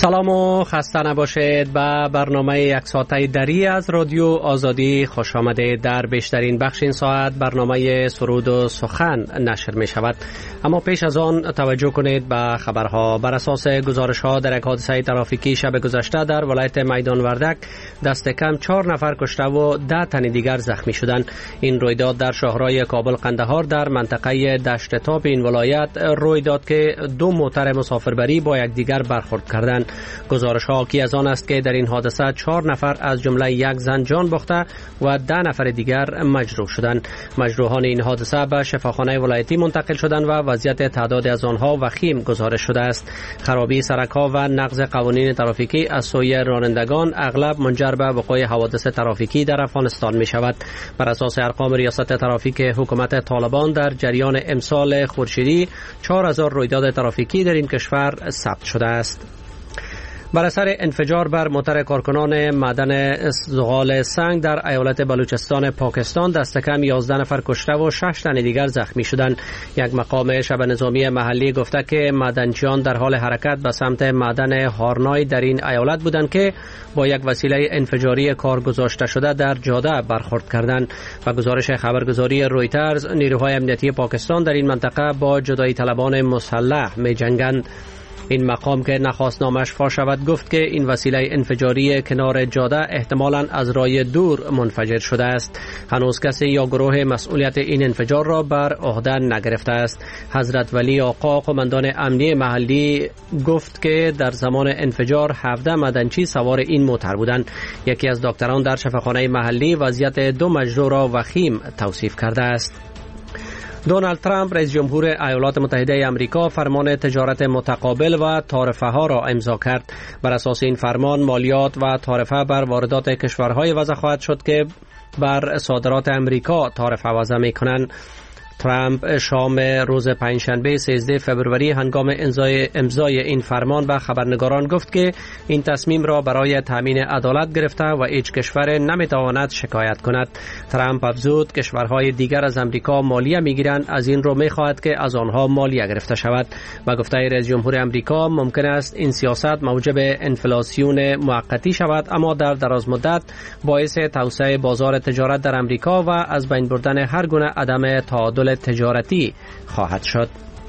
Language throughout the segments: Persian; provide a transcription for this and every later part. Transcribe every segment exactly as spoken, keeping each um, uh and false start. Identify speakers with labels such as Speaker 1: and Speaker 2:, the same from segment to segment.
Speaker 1: سلام و خسته نباشید. به برنامه یک ساعته دری از رادیو آزادی خوش آمدید. در بیشترین بخش این ساعت برنامه سرود و سخن نشر می شود، اما پیش از آن توجه کنید به خبرها. بر اساس گزارش ها در یک حادثه ترافیکی شب گذشته در ولایت میدان وردک دست کم چهار نفر کشته و ده تن دیگر زخمی شدند. این رویداد در شاهراه کابل قندهار در منطقه دشت تاپ این ولایت روی داد که دو موتر مسافربری با یکدیگر برخورد کردند. گزارش ها حاکی از آن است که در این حادثه چهار نفر از جمله یک زن جان باخته و ده نفر دیگر مجروح شدند. مجروحان این حادثه به شفاخانه ولایتی منتقل شدند و وضعیت تعداد از آنها وخیم گزارش شده است. خرابی سرک ها و نقض قوانین ترافیکی از سوی رانندگان اغلب منجر به وقوع حوادث ترافیکی در افغانستان می شود. بر اساس ارقام ریاست ترافیک حکومت طالبان در جریان امسال خورشیدی چهار هزار رویداد ترافیکی در این کشور ثبت شده است. بر اثر انفجار بر موتر کارکنان معدن زغال سنگ در ایالت بلوچستان پاکستان دست کم یازده نفر کشته و شش تن دیگر زخمی شدند. یک مقام شبه نظامی محلی گفته که معدنچیان در حال حرکت به سمت معدن هارنای در این ایالت بودند که با یک وسیله انفجاری کار گذاشته شده در جاده برخورد کردند. و گزارش خبرگزاری رویترز، نیروهای امنیتی پاکستان در این منطقه با جدایی طلبان مسلح می جنگند. این مقام که نخواست نامش فاش شود گفت که این وسیله انفجاری کنار جاده احتمالاً از راه دور منفجر شده است. هنوز کسی یا گروه مسئولیت این انفجار را بر عهده نگرفته است. حضرت ولی آقا قماندان امنیه محلی گفت که در زمان انفجار هفده معدنچی سوار این موتر بودند. یکی از دکتران در شفاخانه محلی وضعیت دو مجروح را وخیم توصیف کرده است. دونالد ترامپ رئیس جمهور ایالات متحده آمریکا فرمان تجارت متقابل و تعرفه ها را امضا کرد. بر اساس این فرمان مالیات و تعرفه بر واردات کشورهای وضع خواهد شد که بر صادرات آمریکا تعرفه وضع می‌کنند. ترامپ شام روز پنجشنبه سیزده فوریه هنگام امضای امضای این فرمان به خبرنگاران گفت که این تصمیم را برای تامین عدالت گرفته و هیچ کشور نمیتواند شکایت کند. ترامپ افزود کشورهای دیگر از امریکا مالیه میگیرند، از این رو میخواهد که از آنها مالیه گرفته شود. و گفته رئیس جمهور امریکا ممکن است این سیاست موجب انفلاسیون موقتی شود، اما در دراز مدت باعث توسعه بازار تجارت در امریکا و از بین بردن هر گونه عدم تعادل تجارتی خواهد شد.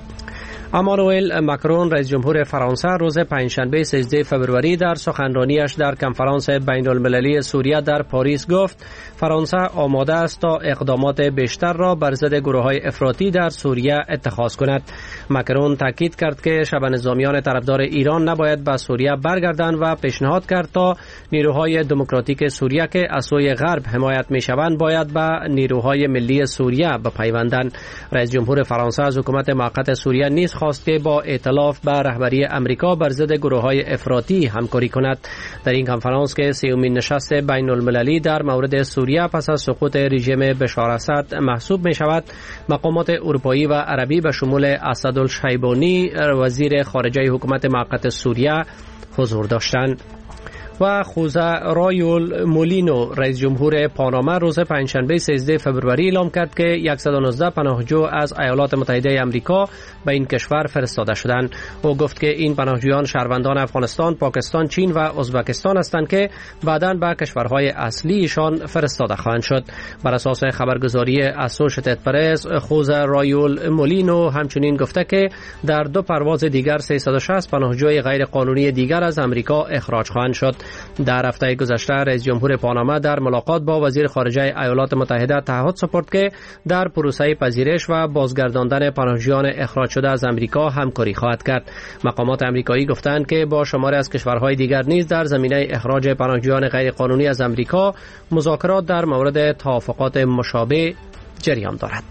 Speaker 1: امانوئل ماکرون رئیس جمهور فرانسه روز پنجشنبه سیزده فوریه در سخنرانیش در کنفرانس بین المللی سوریه در پاریس گفت فرانسه آماده است تا اقدامات بیشتر را بر ضد گروه‌های افراطی در سوریه اتخاذ کند. ماکرون تاکید کرد که شبه نظامیان طرفدار ایران نباید به سوریه برگردند و پیشنهاد کرد تا نیروهای دموکراتیک سوریه که از سوی غرب حمایت می‌شوند باید به نیروهای ملی سوریه بپیوندند. رئیس جمهور فرانسه از حکومت موقت سوریه نیز خواست که با ائتلاف به رهبری امریکا بر ضد گروه‌های افراطی همکاری کند. در این کنفرانس که سیومین نشست بین المللی در مورد سوریه پس از سقوط رژیم بشار اسد محسوب می شود، مقامات اروپایی و عربی به شمول اسدالشیبانی وزیر خارجه حکومت موقت سوریه حضور داشتند. و خوزه رایول مولینو رئیس جمهور پاناما روز پنجشنبه سیزده فوریه اعلام کرد که صد و نوزده پناهجو از ایالات متحده آمریکا به این کشور فرستاده شدند. او گفت که این پناهجویان شهروندان افغانستان، پاکستان، چین و ازبکستان هستند که بعداً به کشورهای اصلیشان فرستاده خواهند شد. بر اساس خبرگزاری اسوشیتد پرس، خوزه رایول مولینو همچنین گفته که در دو پرواز دیگر سیصد و شصت پناهجوی غیر قانونی دیگر از امریکا اخراج خواهند شد. در هفته گذشته رئیس جمهور پاناما در ملاقات با وزیر خارجه ایالات متحده تعهد سپرد که در پروسه پذیرش و بازگرداندن پناهجویان اخراج شده از امریکا همکاری خواهد کرد. مقامات امریکایی گفتند که با شماری از کشورهای دیگر نیز در زمینه اخراج پناهجویان غیر قانونی از امریکا مذاکرات در مورد توافقات مشابه جریان دارد.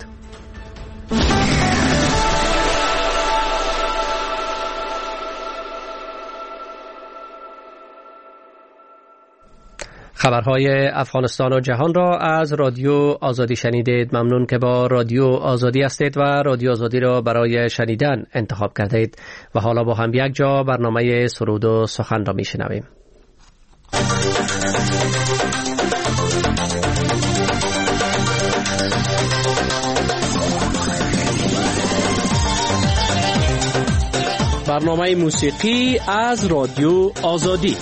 Speaker 1: خبرهای افغانستان و جهان را از رادیو آزادی شنیدید. ممنون که با رادیو آزادی هستید و رادیو آزادی را برای شنیدن انتخاب کردید. و حالا با هم یک جا برنامه سرود و سخن را میشنویم. برنامه موسیقی از رادیو آزادی.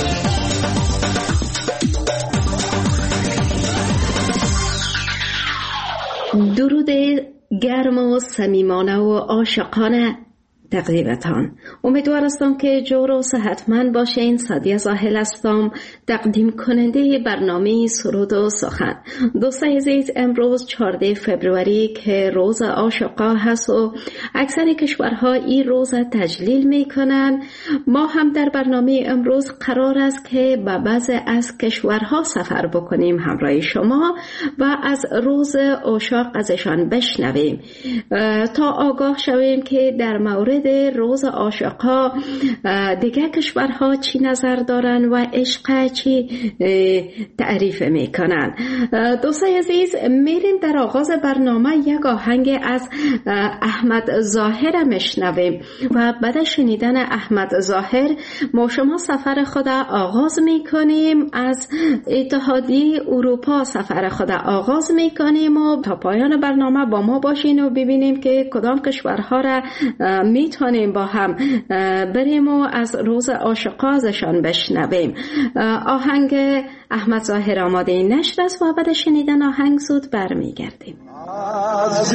Speaker 2: درود گرم و صمیمانه و عاشقانه تقدیمتان. امیدوار هستم که جور و صحتمند باشین. سعدیه زاهل هستم، تقدیم کننده برنامه سرود و سخن. دوستان عزیز، امروز چهاردهم فوریه که روز عاشقا هست و اکثر کشورها این روز تجلیل میکنن. ما هم در برنامه امروز قرار است که به بعض از کشورها سفر بکنیم همراه شما و از روز عاشق ازشان بشنویم تا آگاه شویم که در مورد روز عاشقا دیگه کشورها چی نظر دارن و عشق چی تعریف میکنن. دوستان عزیز، میریم در آغاز برنامه یک آهنگ از احمد ظاهر میشنویم و بعد شنیدن احمد ظاهر ما شما سفر خود آغاز میکنیم. از اتحادیه اروپا سفر خود آغاز میکنیم و تا پایان برنامه با ما باشین و ببینیم که کدام کشورها را میتونیم با هم بریم و از روز عاشقا ازشان بشنویم. آهنگ احمد ظاهر آماده نشر است و بعد شنیدن آهنگ زود برمیگردیم.
Speaker 3: از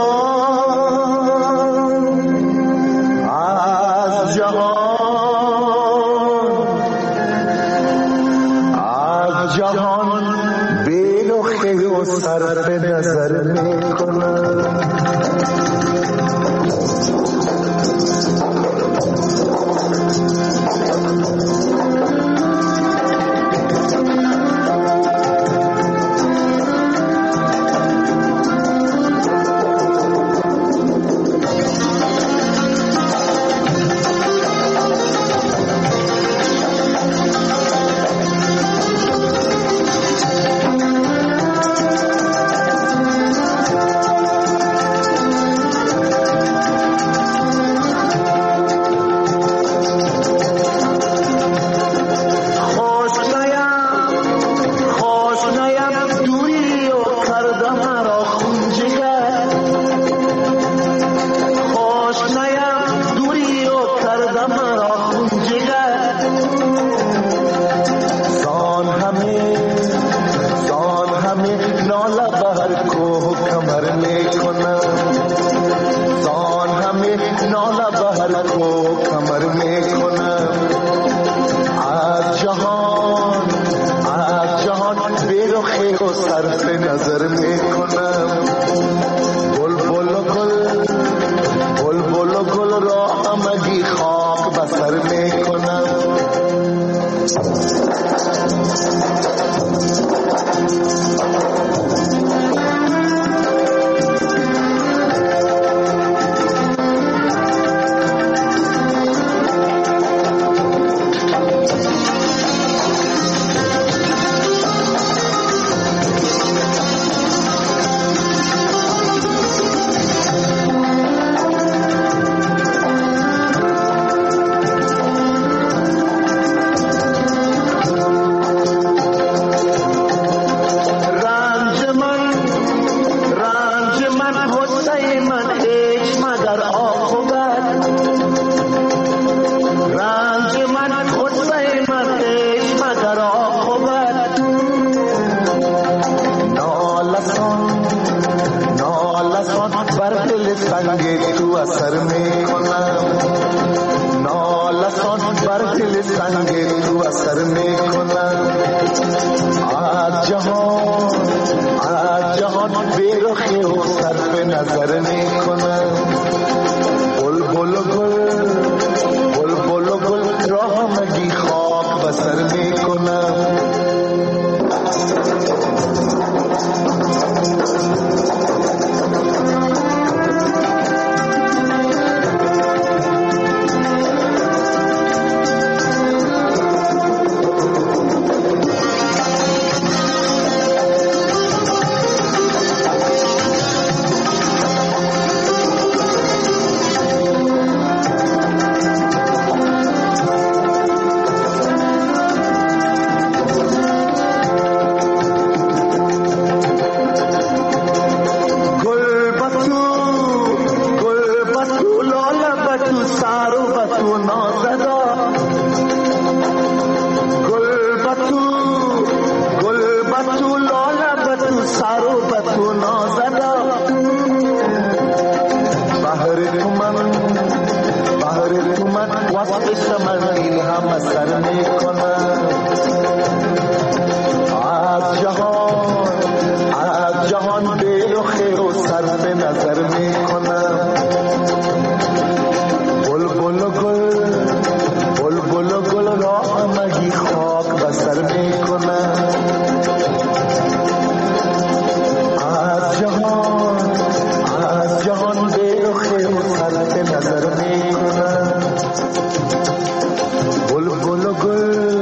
Speaker 3: جهان از جهان از جهان بی‌نخی و صرف نظر میکنم. سر به تو نازدا بهر تو من بهر تو من وقت من الهام سر میکنم از جهان از جهان دل و خیر و صرف نظر میکنم بلبل و گل بلبل و گل را مگی خاک بسر میکنم از جهان از جهان دل و خیر و صرف نظر میکنم بلبل و گل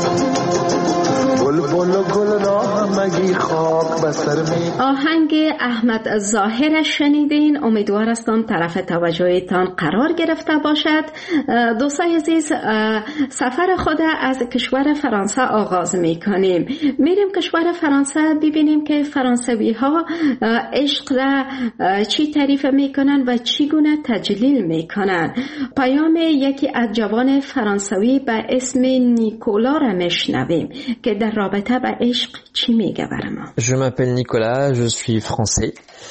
Speaker 3: بلبل و گل را مگی خاک بسر میکنم.
Speaker 2: آهنگ احمد ظاهر شنیدین. امیدوار هستم طرف توجهتان قرار گرفته باشد. دوستان عزیز، سفر خود از کشور فرانسه آغاز میکنیم. میریم کشور فرانسه ببینیم که فرانسوی ها عشق را چی تعریف میکنن و چگونه تجلیل میکنن. پیام یکی از جوان فرانسوی به اسم نیکولا را میشنویم که در رابطه به عشق چی میگه برای ما.
Speaker 4: Je m'appelle Nicolas, je suis français.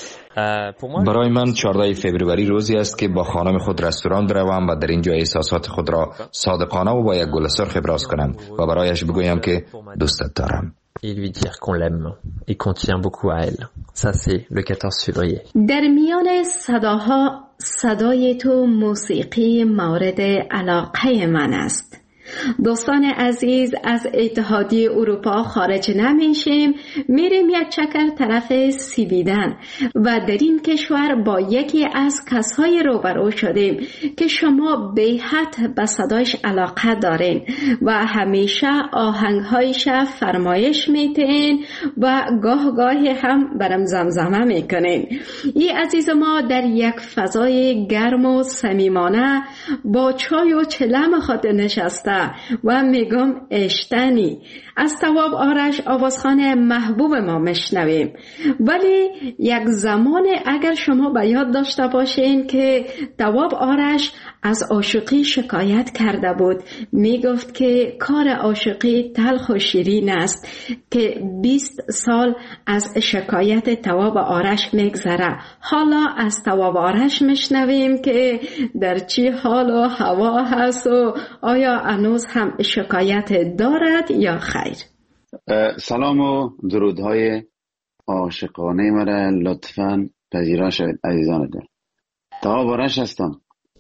Speaker 5: برای من چهاردهم فوریه روزی است که با خانم خود رستوران بروم و در اینجا احساسات خود را صادقانه و با یک گل سرخ ابراز کنم و برایش بگویم که دوستت دارم.
Speaker 4: Et lui dire qu'on l'aime et qu'on tient beaucoup à elle. Ça c'est le quatorze février.
Speaker 2: در میان صداها صدای تو موسیقی مورد علاقه من است. دوستان عزیز، از اتحادیه اروپا خارج نمیشیم، میریم یک چکر طرف سویدن و در این کشور با یکی از کسای روبرو شدیم که شما به حد به صدایش علاقه دارین و همیشه آهنگهایش فرمایش میتین و گاه گاهی هم برم زمزمه میکنین. این عزیز ما در یک فضای گرم و صمیمانه با چای و چلم خود نشسته و میگم اشتنی. از تواب آرش آوازخوان محبوب ما میشنویم. ولی یک زمان اگر شما به یاد داشته باشین که تواب آرش از عاشقی شکایت کرده بود، میگفت که کار عاشقی تلخ و شیرین است که بیست سال از شکایت تواب آرش میگذره. حالا از تواب آرش میشنویم که در چی حال و هوا هست و آیا هنوز هم شکایت دارد یا خیر؟
Speaker 6: سلام و درودهای عاشقانه مرا لطفاً پذیرا شوید عزیزان دل. تواب آرش هستم.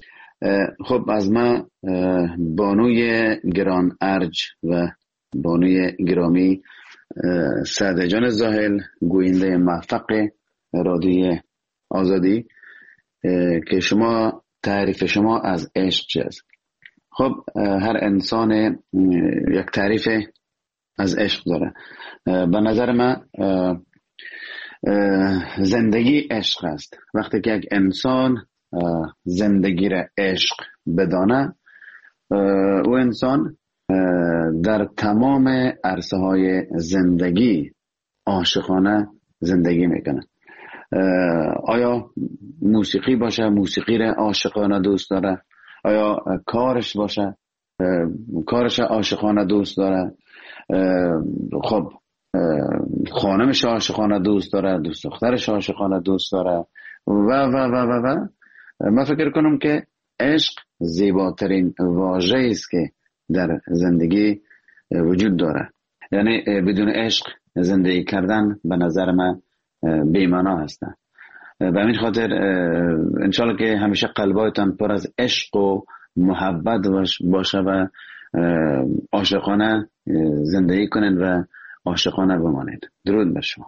Speaker 6: خب از من بانوی گران ارج و بانوی گرامی سعد جان زاهل، گوینده موفق رادیوی آزادی، که شما تعریف شما از عشق چی است؟ خب هر انسان یک تعریف از عشق داره. به نظر من زندگی عشق است. وقتی که یک انسان زندگی را عشق بدانه، او انسان در تمام عرصه های زندگی عاشقانه زندگی میکنه. آیا موسیقی باشه، موسیقی را عاشقانه دوست داره. آیا کارش باشه، کارش عاشقانه دوست داره. خب خانمش عاشقانه دوست داره، دوست دخترش عاشقانه دوست داره و و و و و من فکر کنم که عشق زیباترین واژه است که در زندگی وجود داره. یعنی بدون عشق زندگی کردن به نظر من بی‌معنا هستن. به همین خاطر انشالله که همیشه قلبایتان پر از عشق و محبت باشه و عاشقانه زندگی کنید و عاشقانه بمانید. درود بر شما.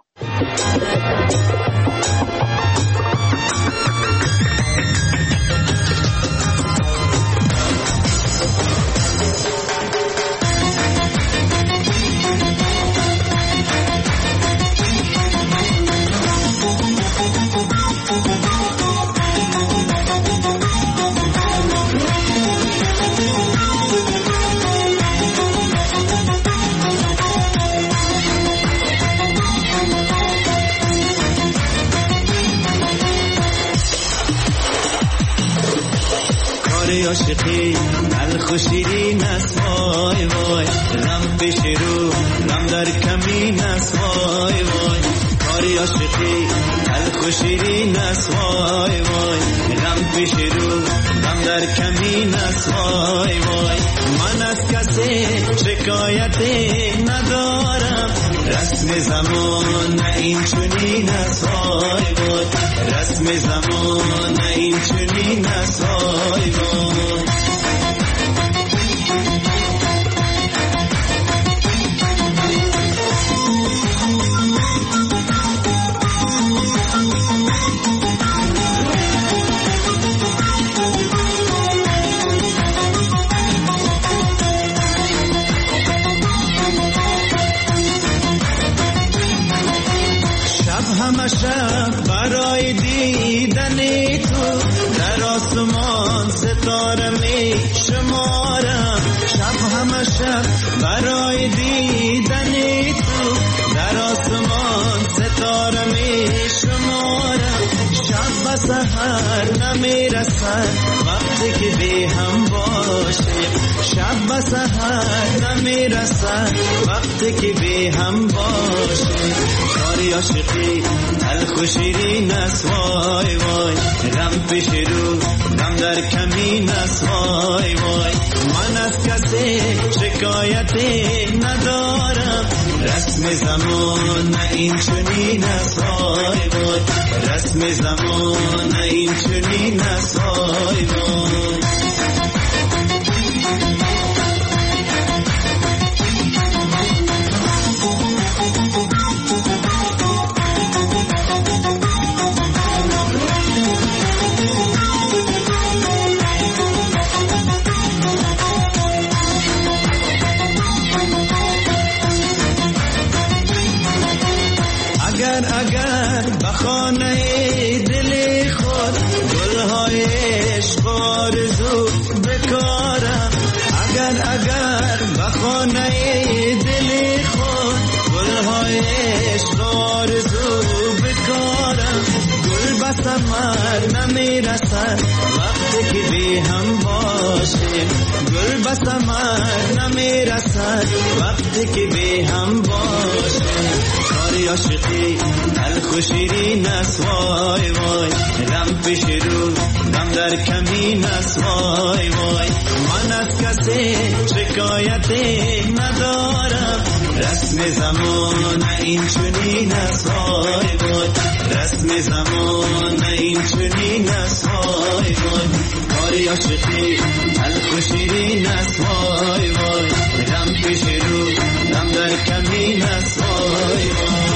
Speaker 7: عاشقی تلخ و شیرین است وای وای، غم پیش رو غم در کمین است وای وای. کاری کاری عاشقی تلخ و شیرین است وای وای غم پیش رو غم در کمین است وای وای من از کسی شکایتی ندارم رسم زمان نه این چنین است وای وای رسم زمان نه این چنین است وای وای شب برای دیدن تو در آسمان ستاره می شمارم شب همه شب برای دیدن تو در آسمان ستاره می شمارم شب و سحر نمی رسد وقتی که بی هم باشیم شب و سحر نمی رسد وقتی که بی هم باشیم کاری عاشقی تلخ و شیرین است وای وای غم پیش رو غم در کمین است وای وای من از کسی شکایتی ندارم رسم زمان نه این چنین است وای وای رسم زمان نه این چنین است وای وای اگر بخانه دل خود گلهای عشق آرزو بکارم اگر اگر بخانه دل خود گلهای عشق آرزو بکارم گل به ثمر نمی رسد وقتی که بی هم باشیم گل به ثمر نمی رسد وقتی که بی هم باشیم کاری عاشقی تلخ و شیرین است وای وای غم پیش رو غم در کمین است وای وای من از کسی شکایتی ندارم رسم زمان نه این چنین است وای وای رسم زمان نه این چنین است وای وای کاری عاشقی تلخ و شیرین است وای وای غم پیش رو غم در کمین است وای وای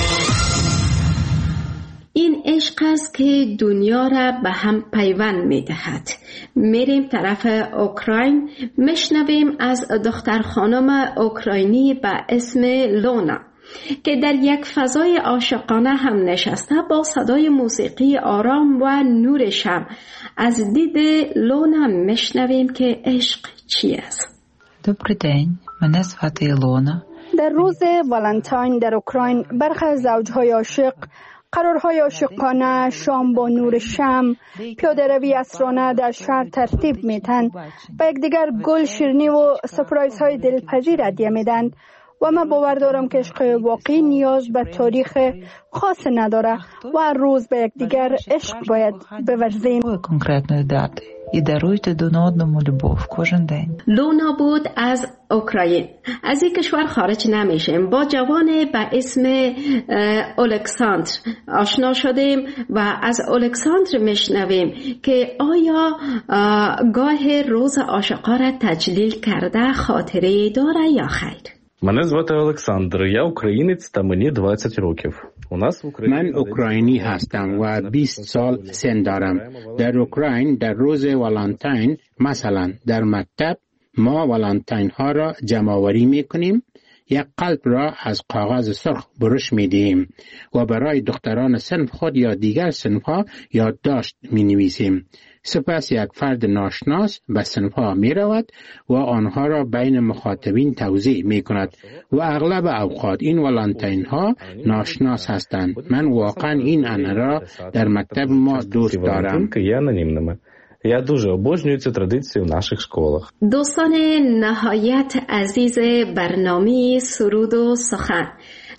Speaker 2: این عشق است که دنیا را به هم پیوند می دهد. میریم طرف اوکراین میشنویم از دختر خانم اوکراینی به اسم لونا که در یک فضای عاشقانه هم نشسته با صدای موسیقی آرام و نور شب. از دید لونا میشنویم که عشق چی است.
Speaker 8: Добрий день, мене звати Ілона.
Speaker 9: در روز والنتاین در اوکراین برخی از زوجهای عاشق قرارهای عاشقانه، شام با نور شمع، پیاده روی عصرانه در شهر ترتیب میتن و یکدیگر گل، شیرینی و سپرایزهای دلپذیر هدیه میدن و من باور دارم که عشق واقعی نیاز به تاریخ خاص نداره و هر روز به یکدیگر عشق باید بورزیم.
Speaker 8: конкретної дати і даруйте один одному любов кожен день.
Speaker 2: لونا بود از اوکراین. از این کشور خارج نمیشیم. با جوان به اسم الکساندر آشنا شدیم و از الکساندر میشنویم که آیا گاه روز عاشقا را تجلیل کرده خاطره داره یا خیر.
Speaker 10: Мене звати Олександр, я українець та мені двадцять років. У нас в Україні
Speaker 11: من اوکراینی هستم و بیست سال سن دارم. در اوکراین در روز والنتاین مثلا در مکتب ما والنتاین ها را جمع آوری میکنیم. یک قلب را از کاغذ سرخ برش میدهیم و برای دختران صنف خود یا دیگر صنف ها یادداشت می نویسیم. سپس یک فرد ناشناس به صنف ها می رود و آنها را بین مخاطبین توزیع می کند و اغلب اوقات این والنتاین ها ناشناس هستند. من واقعا این انه را در مکتب ما دوست دارم.
Speaker 10: Я дуже обожнюю цю традицію в наших школах.
Speaker 2: دوستان نهایت عزیز برنامه سرود و سخن،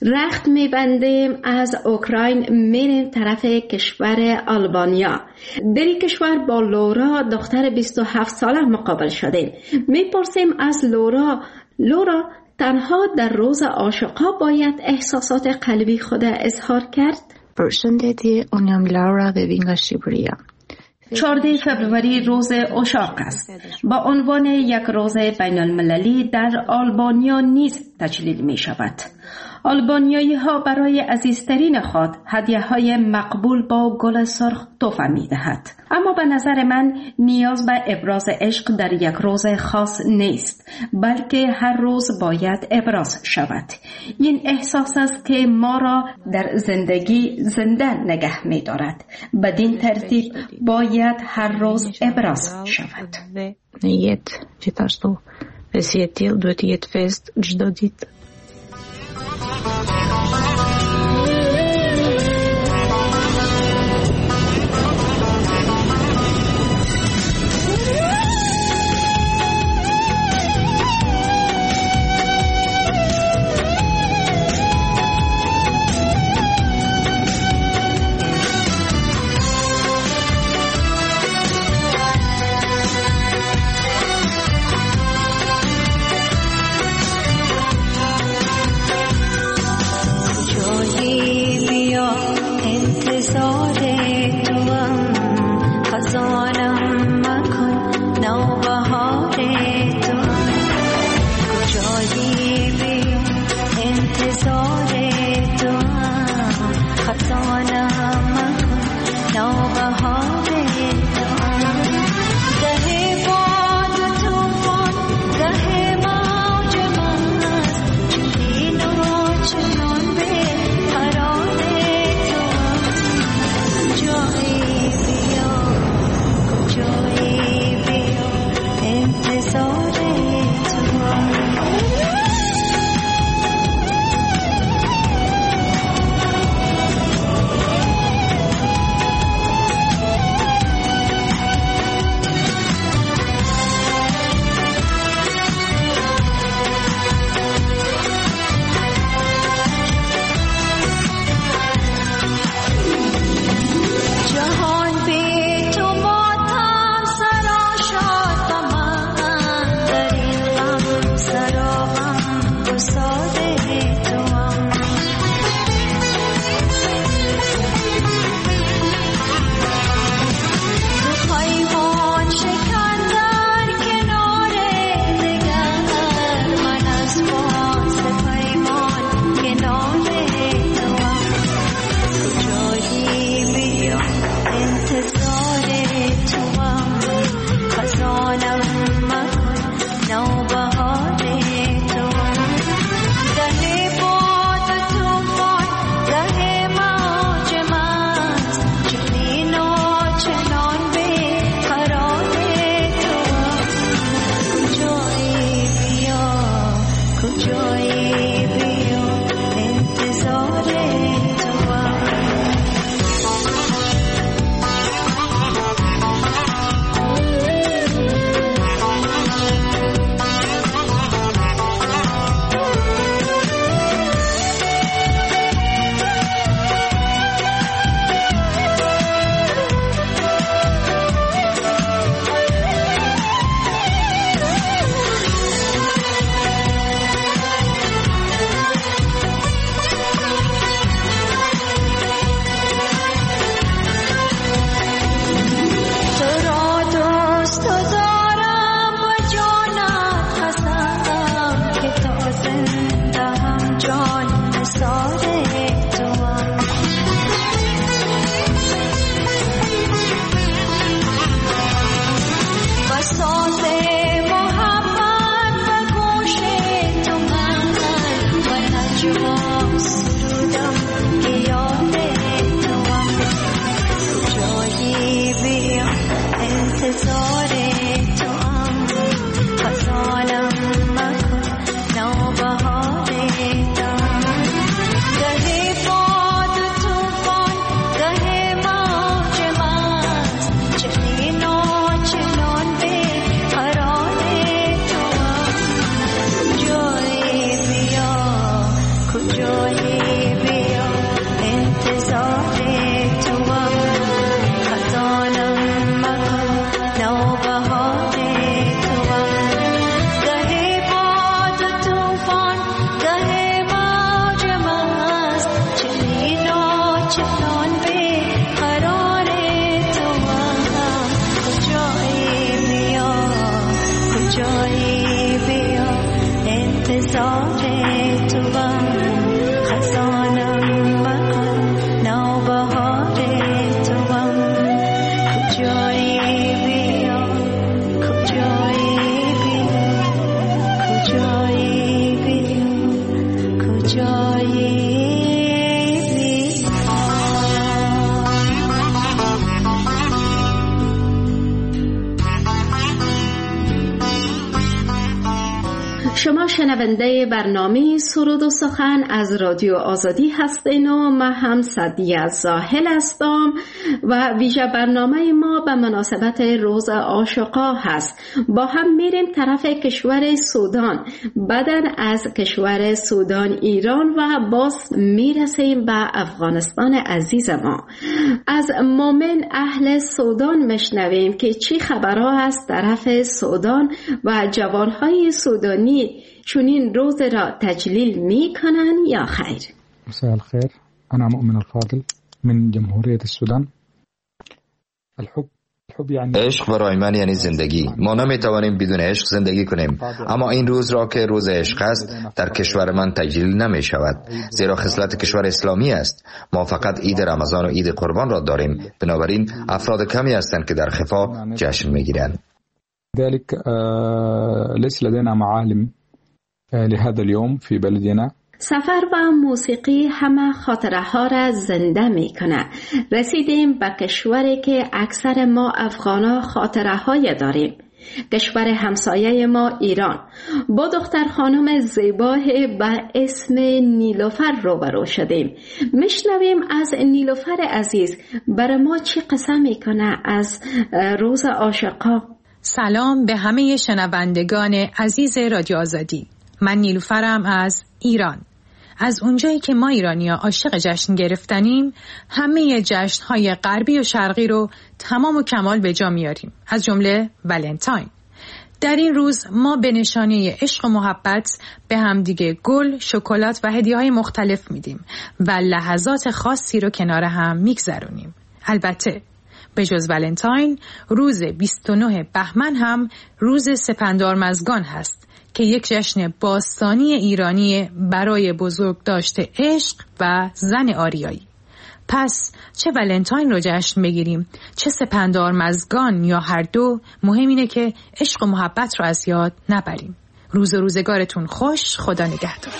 Speaker 2: رخت میبندیم از اوکراین میریم طرف کشور آلبانیا. در این کشور با لورا دختر بیست و هفت ساله مقابل شدیم. میپرسیم از لورا لورا تنها در روز عاشقا باید احساسات قلبی خود اظهار کرد؟ چهاردهم فوریه روز عشاق است. با عنوان یک روز بین المللی در آلبانیا نیز تجلیل می شود. آلبانیایی ها برای عزیزترین خود هدیه های مقبول با گل سرخ تحفه می دهد. اما به نظر من نیاز به ابراز عشق در یک روز خاص نیست، بلکه هر روز باید ابراز شود. این احساس است که ما را در زندگی زنده نگه می دارد. بدین ترتیب باید هر روز ابراز شود.
Speaker 8: Нет, это что? Весетил, дует фест, ждодит.
Speaker 2: شما شنونده برنامه سرود و سخن از رادیو آزادی هستین و من هم سعدیه زاهل هستم و ویژه برنامه ما به مناسبت روز عاشقا هست. با هم میریم طرف کشور سودان، بعدن از کشور سودان ایران و باز میرسیم به افغانستان عزیز ما. از مومن اهل سودان مشنویم که چی خبرها هست طرف سودان و جوانهای سودانی چونین روز را تجلیل می کنن یا خیر؟
Speaker 12: مساء الخير، أنا مؤمن الفاضل من جمهورية السودان. الحب
Speaker 5: عشق برای من یعنی زندگی. ما نمیتوانیم بدون عشق زندگی کنیم، اما این روز را که روز عشق است در کشور من تجلیل نمی شود، زیرا خصلت کشور اسلامی است. ما فقط عید رمضان و عید قربان را داریم، بنابراین افراد کمی هستند که در خفا جشن میگیرند.
Speaker 12: ذلك ليس لدينا معالم لهذا اليوم في بلدنا.
Speaker 2: سفر و موسیقی همه خاطره ها را زنده می کنه. رسیدیم به کشوری که اکثر ما افغانا خاطره های داریم. کشور همسایه ما ایران. با دختر خانم زیبا به اسم نیلوفر روبرو شدیم. میشنویم از نیلوفر عزیز برای ما چی قصه میکنه از روز عاشقا.
Speaker 13: سلام به همه شنوندگان عزیز رادیو آزادی. من نیلوفرم از ایران. از اونجایی که ما ایرانی‌ها عاشق جشن گرفتنیم، همه جشن‌های غربی و شرقی رو تمام و کمال به جا میاریم، از جمله ولنتاین. در این روز ما به نشانه عشق و محبت به همدیگه گل، شکلات و هدیه‌های مختلف میدیم و لحظات خاصی رو کنار هم میگذرونیم. البته به جز ولنتاین، روز بیست و نه بهمن هم روز سپندارمزگان هست که یک جشن باستانی ایرانی برای بزرگداشت عشق و زن آریایی. پس چه ولنتاین رو جشن بگیریم، چه سپندارمزگان یا هر دو، مهم اینه که عشق و محبت رو از یاد نبریم. روز و روزگارتون خوش، خدا نگهدار.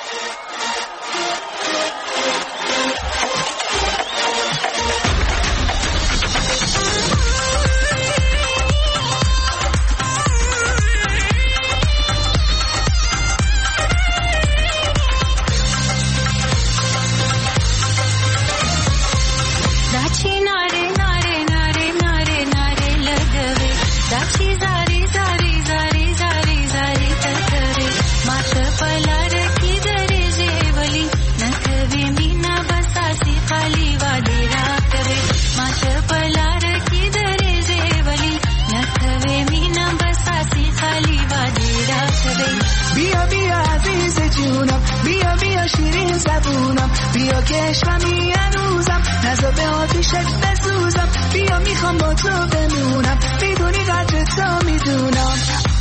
Speaker 7: بیا کشممی هنوزم، نزا به آتیشت بسوزم. بیا میخوام با تو بمونم، میدونی قدر تو میدونم.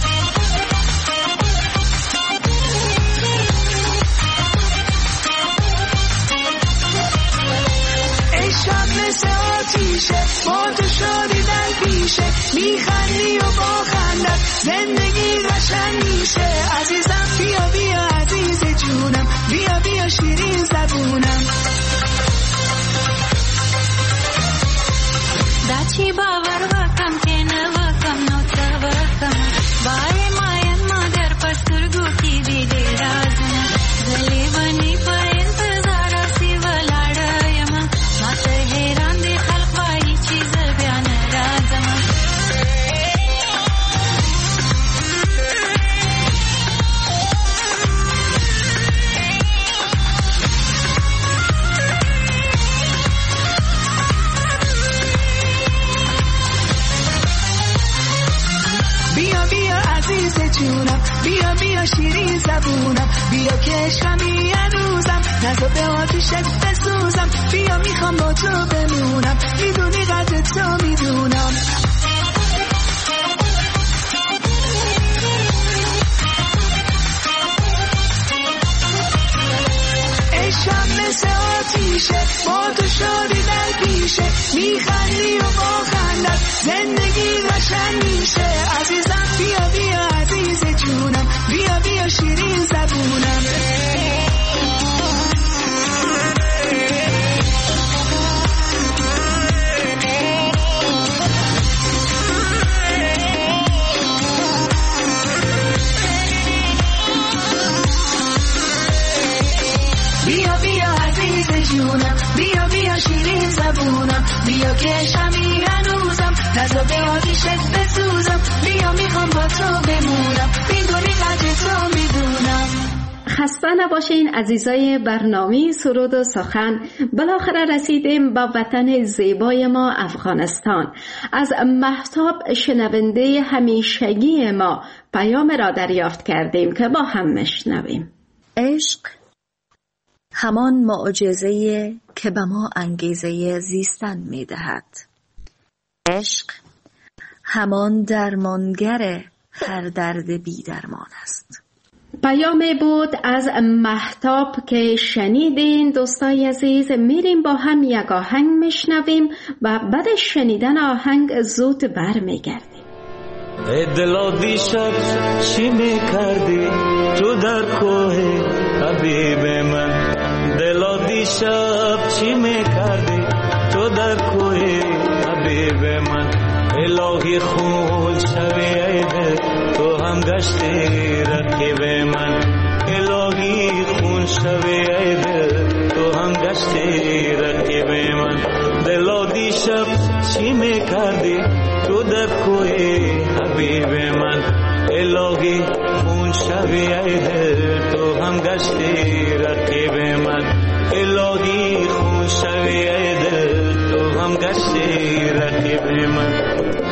Speaker 7: عشقم مثل آتیشه، با تو شادی در پیشه. میخندی و با خندت زندگی قشنگ میشه. عزیزم بیا بیا عزیز جونم، بیا بیا شیرین زبونم.
Speaker 14: داچی باور وکم که نوکم نوتا وکم بای ماین مادر پسترگو کی دیده رازنا گلی بنی پا انتظار سی ولاړه یم ماته حیران دی خلق وایي چیز بیان رازما. جونم بیا بیا شیرین زبونم. بیا که عشقمی هنوزم، نزا به آتیشت بسوزم. بیا میخوام
Speaker 7: تو بمونم، میدونی قدر تو میدونم. عشقم مثل آتیشه، با تو شادی در پیشه، میخندی و با خندت زندگی قشنگ میشه. عزیزم بیا بیا عزیز جونم، بیا بیا شیرین زبونم. بیا بیا عزیز جونم، بیا بیا شیرین زبونم، بیا که شمی هنوزم، نزا به آتیشت بسوزم. بیا میخوام با تو بمونم، میدونی قدر تو میدونم.
Speaker 2: خسته نباشین عزیزای برنامه سرود و سخن. بالاخره رسیدیم با وطن زیبای ما افغانستان. از مهتاب شنونده همیشگی ما پیام را دریافت کردیم که با هم مشنویم.
Speaker 15: عشق همان معجزه‌ای که به ما انگیزه زیستن می‌دهد. عشق همان درمانگر هر درد بی درمان است.
Speaker 2: پیامی بود از مهتاب که شنیدین. دوستای عزیز، میریم با هم یک آهنگ میشنویم و بعد شنیدن آهنگ زود بر میگردیم.
Speaker 16: ای دلا دیشب چی میکردی تو در کوه حبیب من؟ دلا دیشب چی میکردی تو در کوه حبیب من؟ الهی خون شوی ای دل تو هم گشتی رقیب من. الهی خون شوی ای دل تو هم گشتی رقیب من. دلا دیشب چی میکردی تو در کوه حبیب من؟ الهی خون شوی ای دل تو هم گشتی رقیب من. الهی خون شوی ای دل تو هم گشتی رقیب من.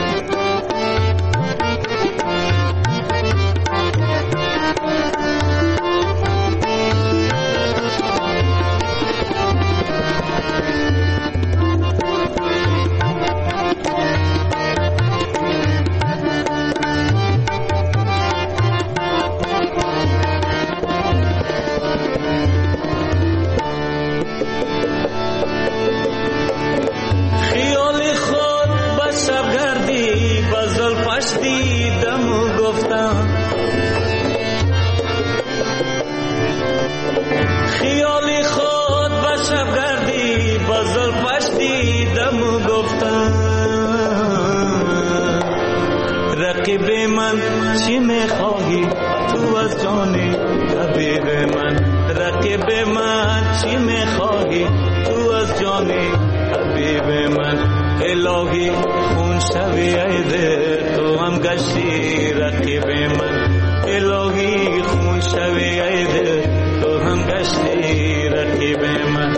Speaker 16: رقیب من چی میخواهی تو از جانی حبیب من؟ رقیب من چی میخواهی تو از جانی حبیب من؟ الهی خون شوی ای دل تو هم گشتی رقیب من. الهی خون شوی ای دل تو هم گشتی رقیب من.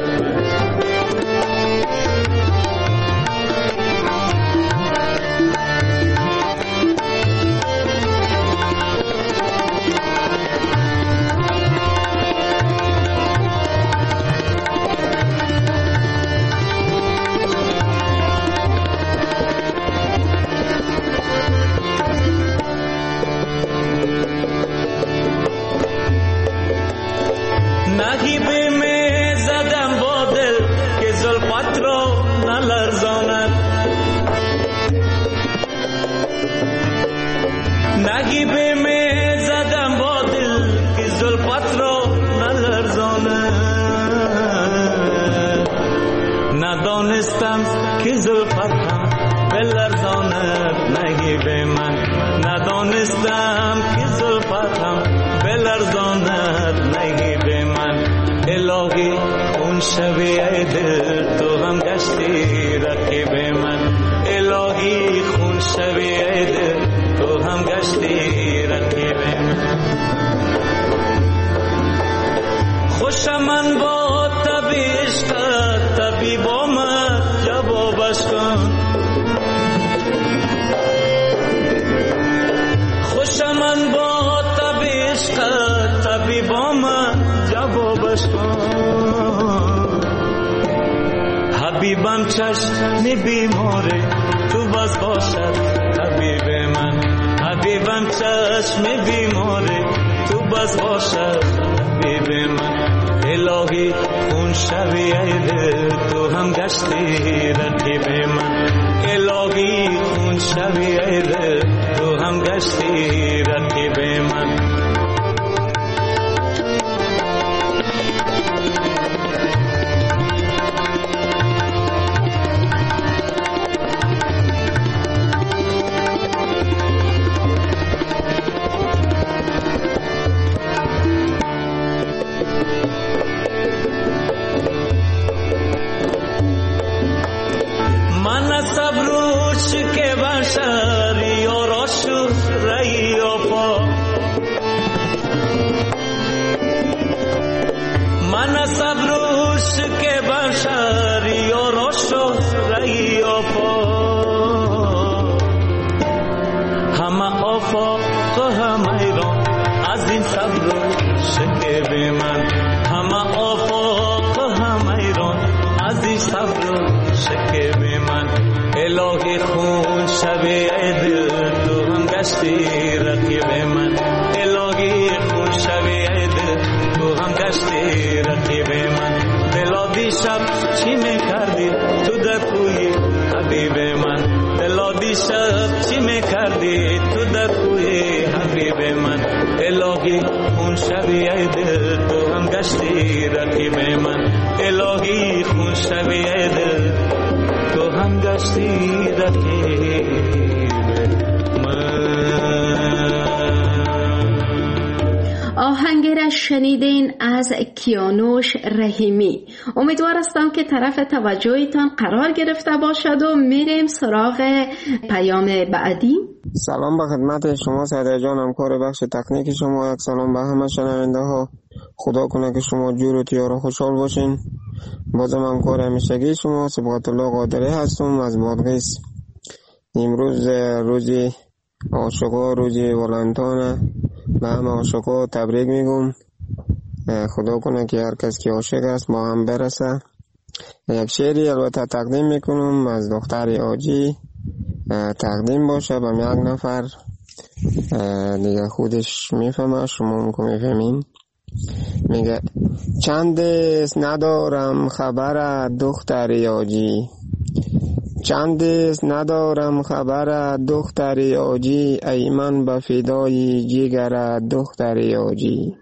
Speaker 16: حبیبم چشم بیماره تو باز باشد حبیب من حبیبم چشم بیماره تو باز باشد حبیب من الهی اون شبی عید تو هم گشتی رقیب من الهی اون شبی عید تو هم گشتی رقیب من
Speaker 2: آهنگرش شنیدین از کیانوش رحیمی. امیدوار هستم که طرف توجهتان قرار گرفته باشد و میریم سراغ پیام بعدی.
Speaker 17: سلام به خدمت شما سعیده جان، همکار بخش تکنیک شما. یک سلام به همه شنونده ها. خدا کنه که شما جور و تیار و خوشحال باشین. بازم همکار همیشگی شما صبغت الله قادری هستم از بادغیس. امروز روزی عاشقا، روزی ولنتانه. به همه عاشقا تبریک میگم. خدا کنه که هر کس که عاشق است با هم برسه. یک شعری البته تقدیم میکنم از دختر آجی، تقدیم باشه به یک نفر دیگه، خودش میفهمه شما هم که میفهمین. میگه چند دست ندارم خبر دختر آجی، چند دست ندارم خبر دختر آجی، ای من به فدای جگر دختر آجی.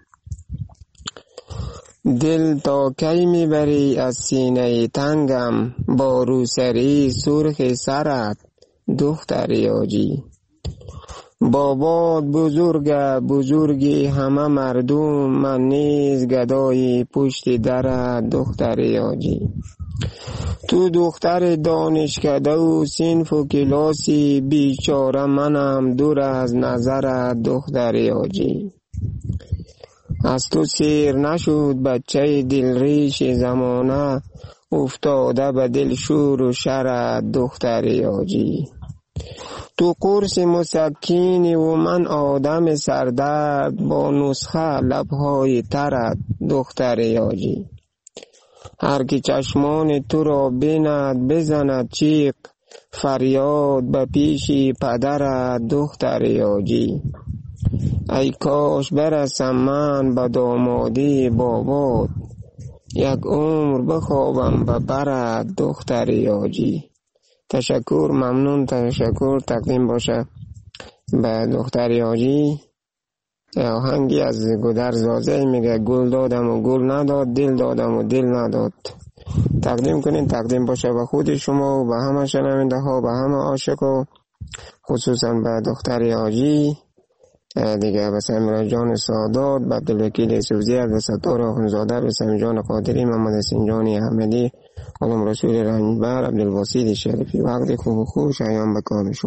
Speaker 17: دل تا کی میبری از سینه تنگم، با روسری سرخ سرت دختر آجی. بابات بزرگ بزرگی همه مردم، من نیز گدای پشت در دختر آجی. تو دختر دانشکده و صنف و کلاسی، بیچاره منم دور از نظر دختر آجی. از تو سیر نشد بچه دل ریش زمانه، افتاده به دل شور و شر دختر آجی. تو قرص مسکینی و من آدم سردرد، با نسخه لبهای ترت دختر آجی. هر کی چشمان تو را بیند بزند چیق، فریاد به پیش پدر دختر آجی. ای کاش برسم من به دامادی بابات، یک عمر بخوابم به بر دختر آجی. تشکر، ممنون، تشکر. تقدیم باشه به دختر آجی. آهنگی از گودر زازه میگه گل دادم و گل نداد، دل دادم و دل نداد. تقدیم کنین، تقدیم باشه به خود شما و به همه شنونده ها، به همه عاشقا، خصوصا به دختر آجی دیگه، به سمیرا جان سادات، به عبدالوکیل سوزی، به ستار آخونزاده، به سمی جان قادری، محمد حسین جانی احمدی، علم رسول رنجبر، عبدالواسیل شریفی. وقت خوب و خوش ایام بکامشون.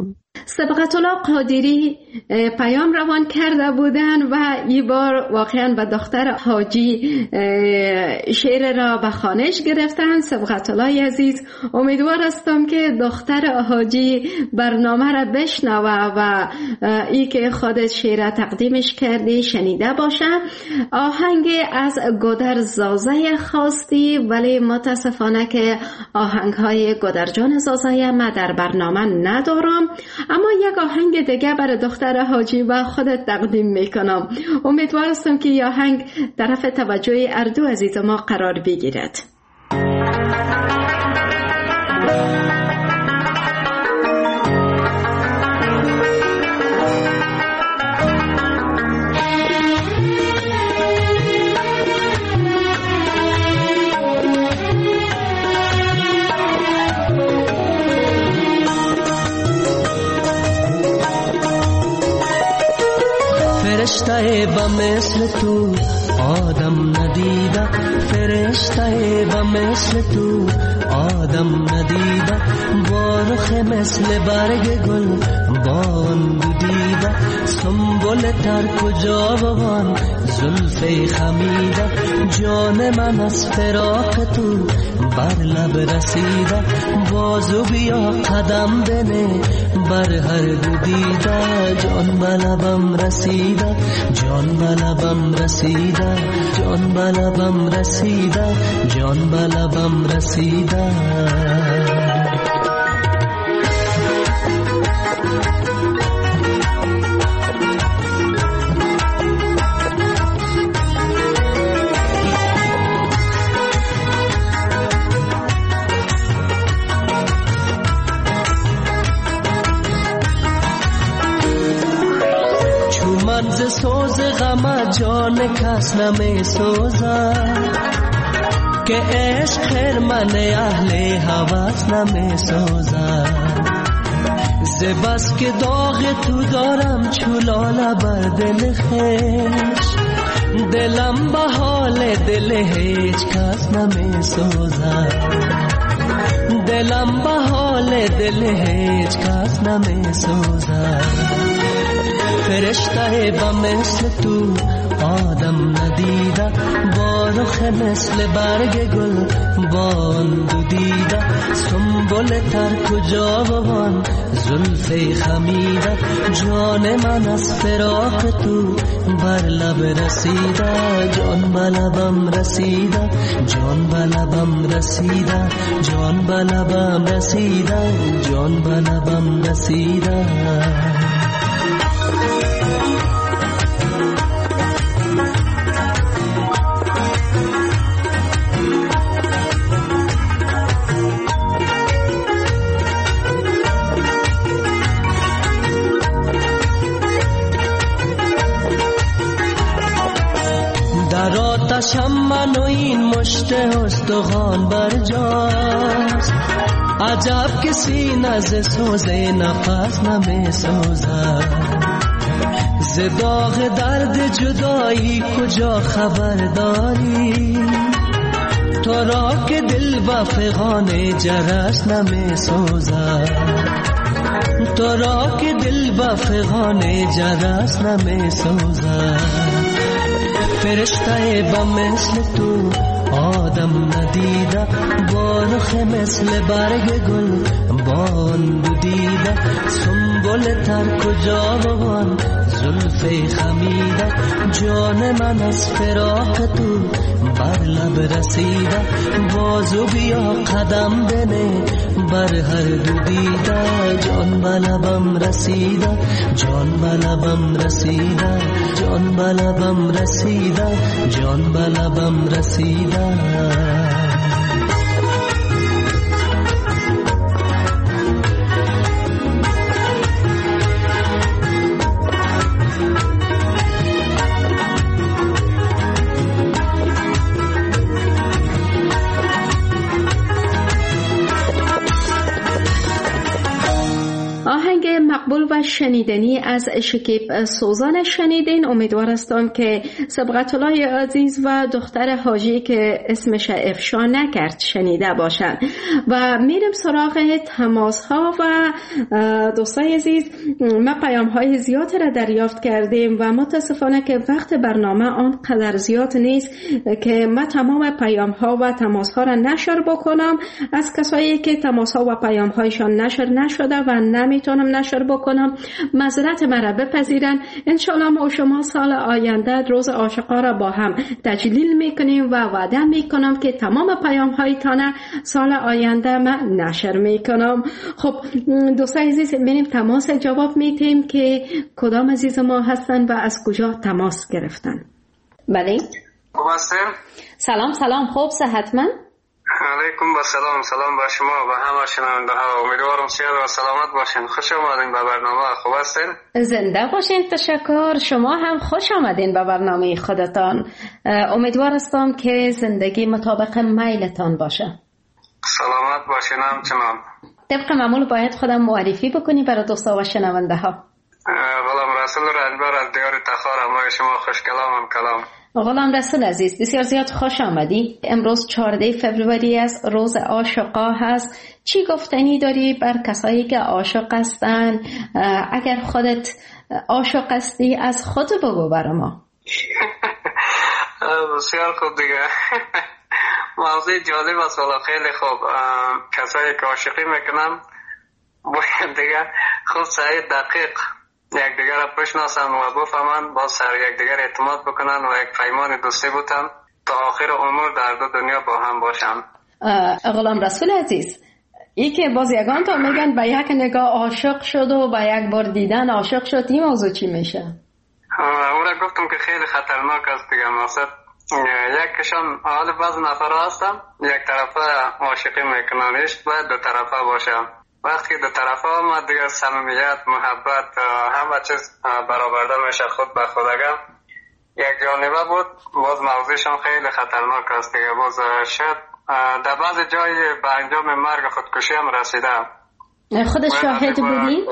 Speaker 2: سبقت الله قادری پیام روان کرده بودند و این بار واقعا به دختر حاجی شعر را به خوانش گرفتند. سبقت الله عزیز، امیدوار هستم که دختر حاجی برنامه را بشنوه و ای که خودت شعر تقدیمش کردی شنیده باشه. آهنگ از گودر زازه خواستی، ولی متاسفانه که آهنگ های گودر جان زازه ما در برنامه ندارم، اما یک آهنگ دیگه برای دختر حاجی و خودت تقدیم میکنم. امیدوار هستم که این آهنگ طرف توجه اردو عزیز ما قرار بگیرد.
Speaker 18: فرشته با مثل تو آدم ندیده، فرشته با مثل تو آدم ندیده، با رخ مثل برگ گل بان دیده، سنبل تر کجا بوان زلف خمیده، جان من از فراق تو بر لب رسیده، بازو بیا قدم بنه بر هر دو دیده، جان بلبم رسیده، جان بلبم رسیده، جان بلبم رسیده، جان بلبم رسیده. منز سوز غم جان کس نمی سوزد، که عشق خیر من اهل هوس نمی سوزد، زبس که داغ تو دارم چولاله بر دل خیش، دلم به حال دل هیچ کس نمی سوزد، دلم به حال دل هیچ کس نمی سوزد. فرشته با مثل تو آدم ندیده، با رخ مثل برگ گل بان دو دیده، سنبل تر کجا بوان زلف خمیده، جان من از فراق تو بر لب رسیده، جان بلبم رسیده، جان بلبم رسیده، جان بلبم رسیده، جان بلبم رسیده. در آتشم من و این مشت استخوان برجاست، عجب که سینه ز سوز نفس نمی سوزد، ز داغ درد جدایی کجا خبر داری، تو را که دل و فغان جرس نمی سوزد، تو را که دل و فغان جرس نمی سوزد. فرشته با مثل تو آدم ندیده، با رخ مثل برگ گل بان دو دیده، سنبل تر کجا بوان زلف خمیده، جان من از فراق تو بر لب رسیده، بازو بیا قدم بنه بر هر دو دیده، جان بلبم رسیده، جان بلبم رسیده، جان بلبم رسیده، جان بلبم رسیده.
Speaker 2: مقبول و شنیدنی از شکیب سوزان شنیدین. امیدوار هستم که سبقت الله عزیز و دختر حاجی که اسمش افشا نکرد شنیده باشن. و میرم سراغ تماس ها و دوستای عزیز، ما پیام های زیاد را دریافت کردیم و متاسفانه که وقت برنامه آنقدر زیاد نیست که ما تمام پیام ها و تماس ها را نشر بکنم. از کسایی که تماس ها و پیام هایشان نشر نشده و نمیتونم نشر بکنم معذرت مرا بپذیرن. انشالله ما و شما سال آینده روز عاشقا را با هم تجلیل میکنیم و وعده میکنم که تمام پیام هایتان سال آینده من نشر میکنم. خب دوستای عزیز، بریم تماس جواب میتیم که کدام عزیز ما هستن و از کجا تماس گرفتن. بله سلام سلام، خوب صحتمند؟
Speaker 19: علیکم با سلام. سلام با شما و همه شنونده ها. امیدوارم صحت و سلامت باشین. خوش آمدین به برنامه. خوب هستین؟
Speaker 2: زنده باشین. تشکر. شما هم خوش آمدین به برنامه خودتان. امیدوار هستم که زندگی مطابق میلتان باشه.
Speaker 19: سلامت باشین همچنان.
Speaker 2: طبق معمول باید خودم معرفی بکنی برای دوستا و شنونده ها.
Speaker 19: غلام رسول رنجبر از دیار تخار. اما شما خوش کلامم کلام.
Speaker 2: غلام رسول عزیز، بسیار زیاد خوش آمدی. امروز چهارده فوریه است، روز عاشقا هست. چی گفتنی داری بر کسایی که عاشق هستن؟ اگر خودت عاشق هستی از خود بگو برای ما.
Speaker 19: بسیار خوب دیگه. موضوع جالب است والا، خیلی خوب. کسایی که عاشقی میکنن باید دیگه خود سعی دقیق یک دیگر را بشناسن و بفهمن، با سر یک دیگر اعتماد بکنن و یک پیمان دوستی بودن تا آخر عمر در دو دنیا با هم باشن.
Speaker 2: غلام رسول عزیز، ای که باز یگان تا میگن به یک نگاه عاشق شد و به یک بار دیدن عاشق شد، این موضوع چی میشه؟
Speaker 19: او را گفتم که خیلی خطرناک است دیگه. مقصد یک کشان حال بعض نفر هستن یک طرفه عاشقی میکنن، عشق باید دو طرفه باشه. وقتی که دو طرفه آمد دیگه صمیمیت، محبت، همه چیز برآورده میشه خود به خودگه. یک جانبه بود، باز موضوعشان خیلی خطرناک است دیگه. باز شاید در بعض جای به انجام مرگ خودکشی هم رسیده.
Speaker 2: خودت شاهد بودی؟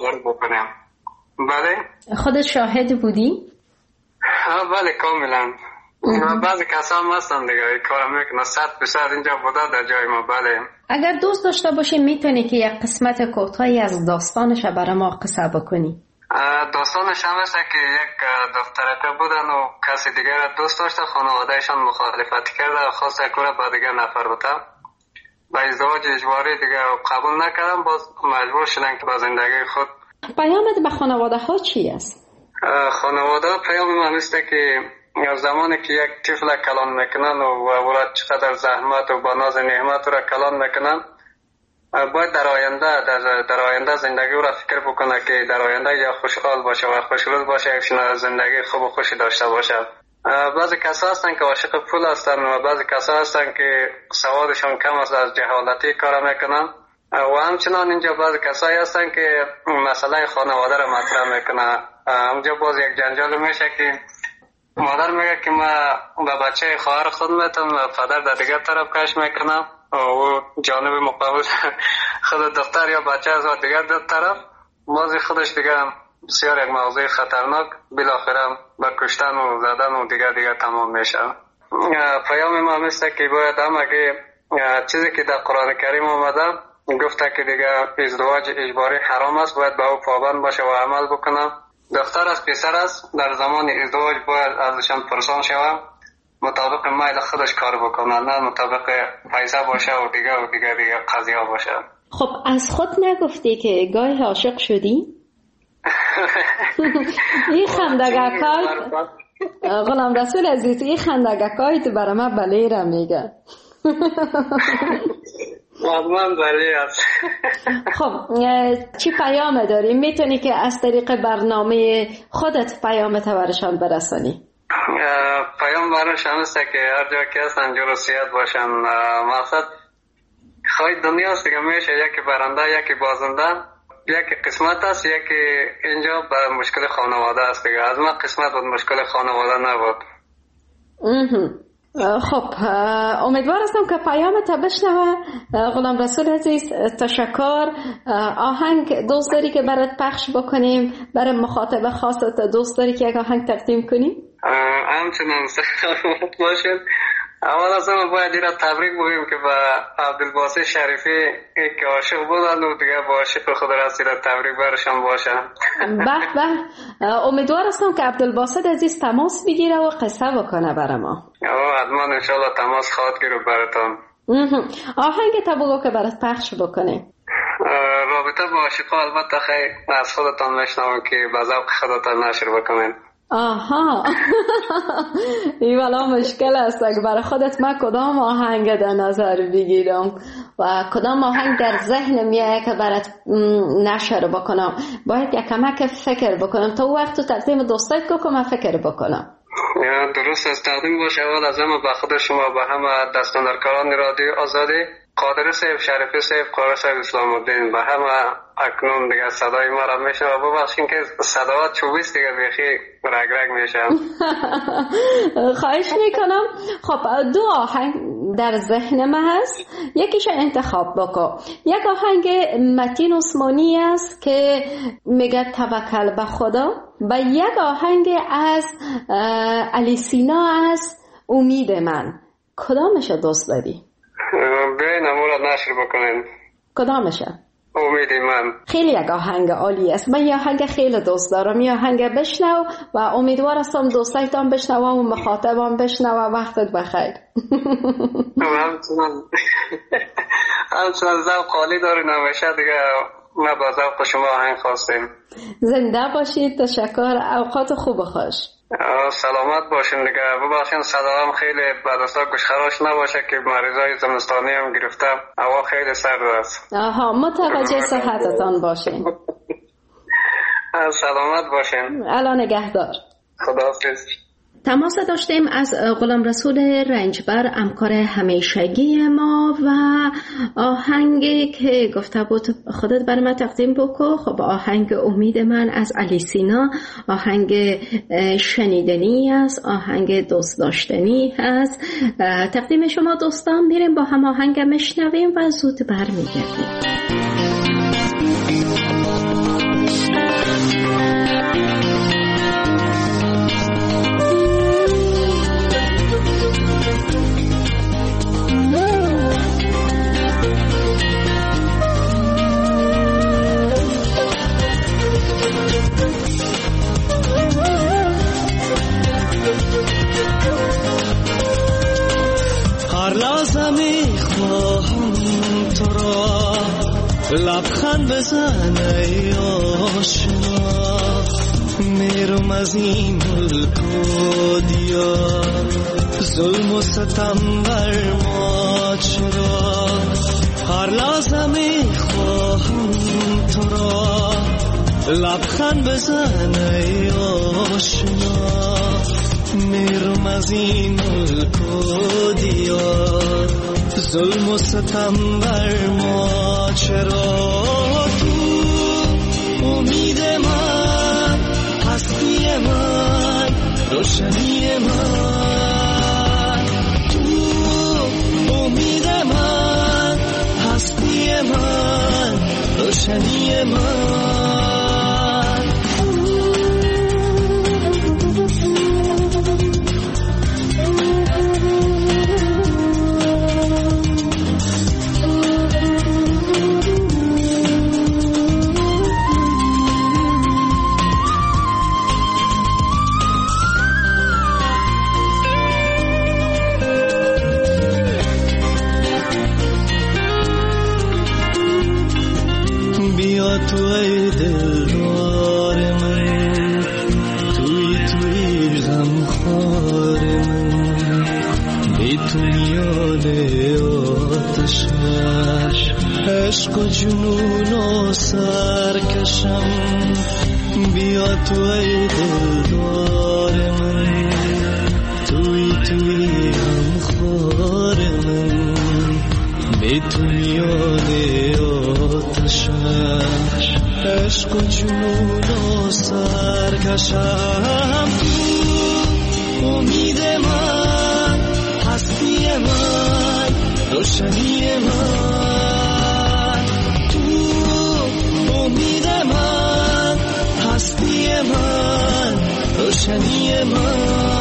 Speaker 19: بله؟
Speaker 2: خودت شاهد بودی؟
Speaker 19: بله کاملا. بعضی کسا هم هستن دیگه این کار میکنه. صد بیشتر اینجا بوده در جای ما. بله.
Speaker 2: اگر دوست داشته باشی میتونی که یک قسمت کوتاهی از داستانش برای ما قصه بکنی؟
Speaker 19: داستانش هم هست که یک دخترکه بودن و کسی دیگر دوست داشته، خانوادهشان مخالفت کرده و خواست یک را با دیگر نفر بوده. با ازدواج اجباری دیگه قبول نکردن، باز مجبور شدن که با زندگی خود.
Speaker 2: پیامت به خانواده ها چی است؟
Speaker 19: خانواده پیام من است که زمانی که یک طفل کلان میکنن و ولد چقدر زحمت و با ناز نعمت را کلان میکنن، باید در آینده در, در آینده زندگی را فکر بکنه که در آینده یا خوشحال باشه و خوشروز باشه، یک زندگی خوب و خوشی داشته باشه. بعضی کسا هستن که عاشق پول هستن و بعضی کسا هستن که سوادشان کم است، از جهالتی کار میکنن. و همچنان اینجا بعضی کسایی هستن که مسئله خانواده را مطرح میکنن. اونجا باز یک جنجال میشه که مادر میگه که ما به بچه خواهر خود میتم و پدر در دیگر طرف کش میکنم و جانب مقابل خود دختر یا بچه از دیگر در طرف. بازی خودش دیگه بسیار یک موضوع خطرناک، بالاخره به کشتن و زدن و دیگر دیگر تمام میشه. پیام ما مثل که باید هم اگه چیزی که در قرآن کریم آمده گفته که دیگه ازدواج اجباری حرام است، باید به او پابند باشه و عمل بکنم. دختر از پسر است در زمان ازدواج باید ازشان پرسان شوم مطابق میل خودش کار بکنه، نه مطابق پیسه باشه و دیگه و دیگه دیگه قضیه باشه.
Speaker 2: خب از خود نگفتی که گاهی عاشق شدی؟ این خندگکای غلام رسول عزیز، این خندگکای تو برای من بله را میگه.
Speaker 19: مضمون بله است.
Speaker 2: خب چی پیام داری؟ میتونی که از طریق برنامه خودت پیامت برشان برسانی؟
Speaker 19: پیام برشان است که هر جا که هستن جور و صحت باشن. مقصد خواهی دنیا است دیگه، میشه یکی برنده یکی بازنده، یکی قسمت است یکی اینجا به مشکل خانواده است دیگه. از من قسمت بود، مشکل خانواده نبود.
Speaker 2: خب امیدوار هستم که پیام تا بشنوه. غلام رسول عزیز تشکر. آهنگ دوست داری که برات پخش بکنیم برای مخاطب خاصت؟ دوست داری که یک آهنگ تقدیم کنیم؟
Speaker 19: همچنان سلامت باشید. اول از همه باید ایرا تبریک بگیم که با عبدالباسط شریفی که عاشق بودن و دیگه با عاشق خود رسید. تبریک برشان باشه.
Speaker 2: به به. امیدوار هستم که عبدالباسط عزیز تماس بگیره و قصه بکنه برای ما.
Speaker 19: حتما انشالله تماس خواهد گیره براتون.
Speaker 2: آهنگ تا بگو که برات پخش بکنیم.
Speaker 19: رابطه با عاشقا البته خیلی از خودتان میشنوم که به ذوق خودتان نشر بکنین.
Speaker 2: آها این والا مشکل است. اگه برای خودت من کدام آهنگ در نظر بگیرم و کدام آهنگ در ذهن میاد که برات نشر بکنم، باید یک کمک فکر بکنم. تا وقت تو تقدیم دوستایت که من فکر بکنم.
Speaker 19: درست است. تقدیم باشه اول از همه به خود شما، به همه دستاندرکاران رادیو آزادی، قادر صاحب، شریفی صاحب، قادر صاحب اسلام الدین، به همه اکنون دیگه صدای ما را میشنم و ببخشین که صداوات چوبیست دیگه بیخی رگ رگ میشم.
Speaker 2: خواهش میکنم. خب دو آهنگ در ذهن من هست، یکیش انتخاب بکن. یک آهنگ متین عثمانی است که میگه توکل به خدا و یک آهنگ از علی سینا است امید من. کدامش دوست داری؟
Speaker 19: بیاین امورا نشر بکنین.
Speaker 2: کدامشه؟
Speaker 19: امید من.
Speaker 2: خیلی یک آهنگ عالی است. من یه آهنگ خیلی دوست دارم. یه آهنگ بشنو و امیدوار هستم دوستایتان بشنوم و مخاطبان بشنوم. وقتت بخیر.
Speaker 19: همچنان همچنان ذوق عالی داری نمیشه دیگه. ما با ذوق شما آهنگ خواستیم.
Speaker 2: زنده باشید. تشکر. اوقات خوب و خوش.
Speaker 19: سلامت باشین دیگه. ببخشین صدام خیلی بدستا گوشخراش نباشه که مریضای زمستانی هم گرفتم. هوا خیلی سرد است.
Speaker 2: آها متوجه صحتتان باشین.
Speaker 19: سلامت باشین.
Speaker 2: الان نگهدار.
Speaker 19: خداحافظ.
Speaker 2: تماس داشتیم از غلام رسول رنجبر، همکار همیشگی ما، و آهنگی که گفته بود خودت برای من تقدیم بکن. خب آهنگ امید من از علی سینا، آهنگ شنیدنی است، آهنگ دوست داشتنی است. تقدیم شما دوستان. میریم با هم آهنگ میشنویم و زود برمیگردیم.
Speaker 18: لبخند بزن ای آشنا، میرم از این ملک و دیار، ظلم و ستم بر ما چرا، هر لحظه میخواهم تو را. لبخند بزن ای آشنا، میرم از این ملک و دیار، ظلم و ستم بر ما چرا. تو امید من، هستی من، روشنی من. تو امید من، هستی من، روشنی من. تو ای دلدار من، توی توی غمخوار من، بی تو میان آتش عشق و جنون و سرکشم. بیا تو ای دلدار من، توی توی غمخوار من، بی تو میان آتش عشق و جنون و سرکشم. تو امید من، روشنی من، تو امید من، هستی من، روشنی من.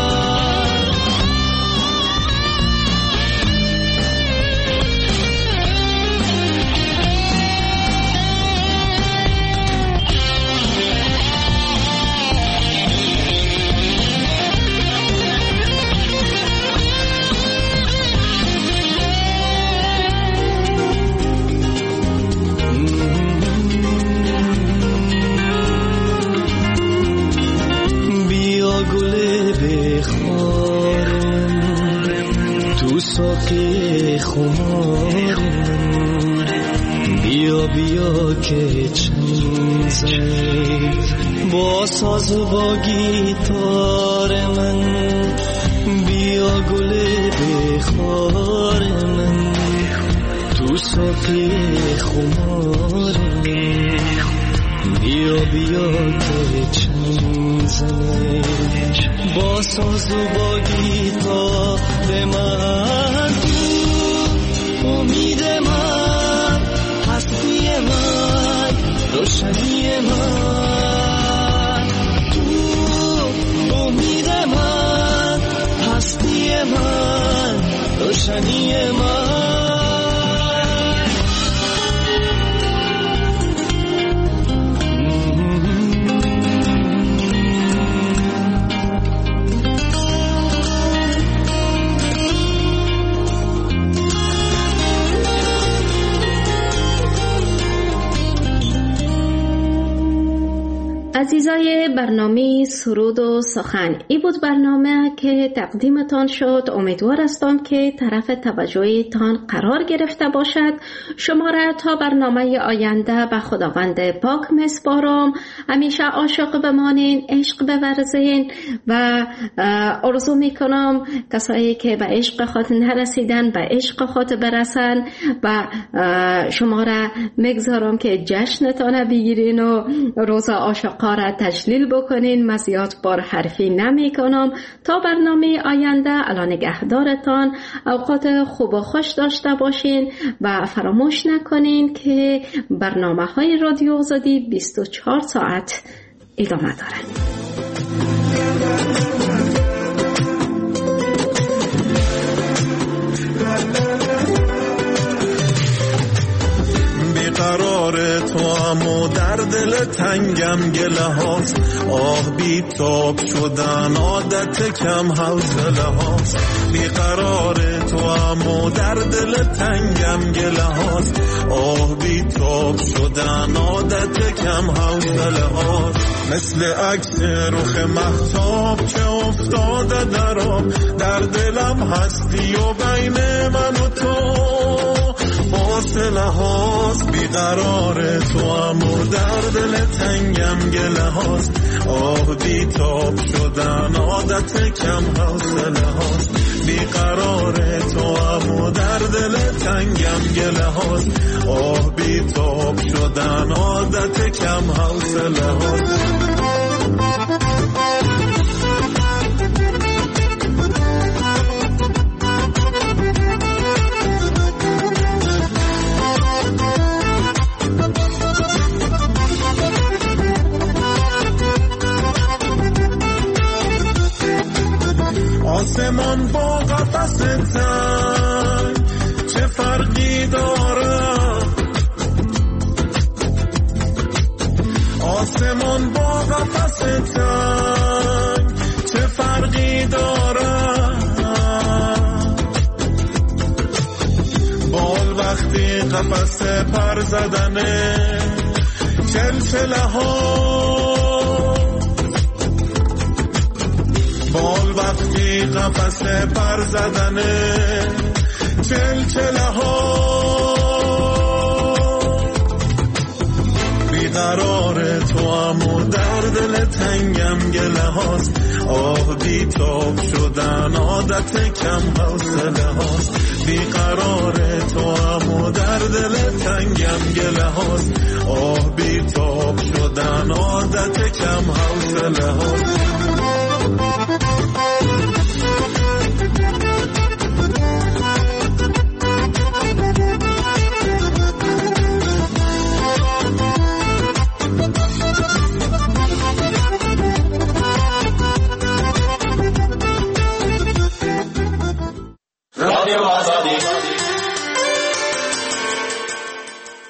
Speaker 18: ساقی خمارم، بیا بیا که چنگ زنی با ساز و با گیتار من، بیا گل بخار من، تو ساقی خمارم، بیا بیا که چنگ زنی با ساز و با گیتار من، تو امید من، هستی من، روشنی من، تو امید من، هستی من، روشنی من.
Speaker 2: عزیزای برنامه سرود و سخن، این بود برنامه که تقدیمتان شد. امیدوار هستم که طرف توجهتان قرار گرفته باشد. شما را تا برنامه آینده به خداوند پاک میسپارم. همیشه عاشق بمانین، عشق بورزین و آرزو میکنم کسایی که به عشق خود نرسیدن به عشق خود برسن و شما را میگذارم که جشنتان بگیرین و روز عاشقان را تجلیل بکنین. مزیاد بار حرفی نمی کنم. تا برنامه آینده الان نگهدارتان، اوقات خوب و خوش داشته باشین و فراموش نکنین که برنامه های رادیو آزادی بیست و چهار ساعت ادامه دارد.
Speaker 18: قرار تو امو در دل تنگم گله هاست، آه بی تاب شدن عادت کم حوصله هاست. بی قرار تو امو در دل تنگم گله هاست، آه بی تاب شدن عادت کم حوصله هاست. مثل عکس رخ مهتاب که افتاده در آب، در دلم هستی و بین من و تو فاصله هاست. بیقرار تو امو در دل تنگم گله هاست، آه بی تاب شدن عادت کم حوصله هاست. بیقرار تو امو در دل تنگم گله هاست، آه بی تاب شدن عادت کم حوصله هاست. آسمان با قفس تنگ چه فرقی داره، آسمان با قفس تنگ چه فرقی داره. بال وقتی قفس پر زدنه چلچله ها، بال وقتی قفس پر زدنه چلچله ها. بیقرار تو امو در دل تنگم گله هاست، آه بی تاب شدن عادت کم حوصله هاست. بیقرار تو امو در دل تنگم گله هاست، آه بی تاب شدن عادت کم حوصله هاست.